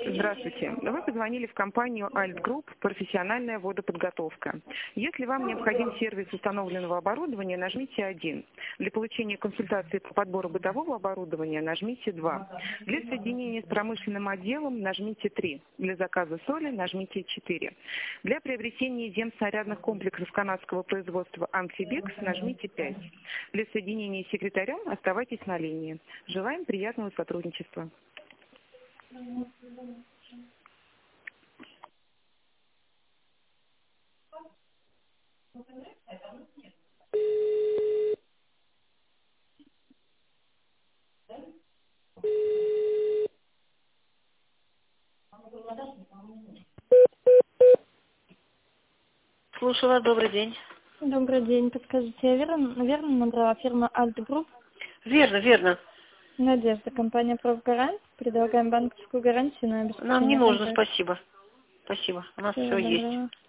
Здравствуйте. Вы позвонили в компанию Alt Group «Профессиональная водоподготовка». Если вам необходим сервис установленного оборудования, нажмите 1. Для получения консультации по подбору бытового оборудования нажмите 2. Для соединения с промышленным отделом нажмите 3. Для заказа соли нажмите 4. Для приобретения земснарядных комплексов канадского производства «Амфибекс» нажмите 5. Для соединения с секретарем оставайтесь на линии. Желаем приятного сотрудничества. Слушаю вас, добрый день. Добрый день. Подскажите, я верно набрала фирма Alt Group? Верно, верно. Надежда, компания «Профгарант». Предлагаем банковскую гарантию на Нам не обеспечение нужно, контракта. спасибо. Спасибо, у нас Всего все есть. доброго.